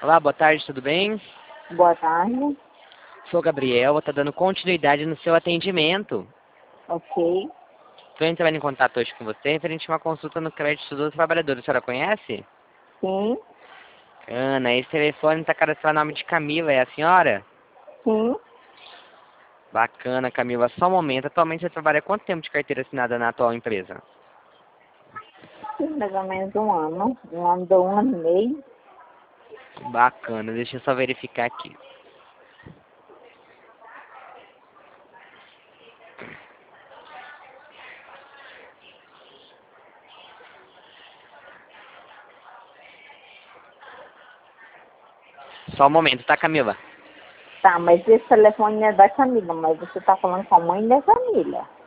Olá, boa tarde, tudo bem? Boa tarde. Sou Gabriel, vou estar dando continuidade no seu atendimento. Ok. Estou entrando em contato hoje com você referente a uma consulta no crédito dos trabalhadores. A senhora conhece? Sim. Ana, esse telefone está cadastrado o nome de Camila, é a senhora? Sim. Bacana, Camila. Só um momento. Atualmente você trabalha há quanto tempo de carteira assinada na atual empresa? Sim, mais ou menos um ano. Um ano e meio. Bacana, deixa eu só verificar aqui. Só um momento, tá, Camila? Tá, mas esse telefone é da Camila, mas você tá falando com a mãe da Camila.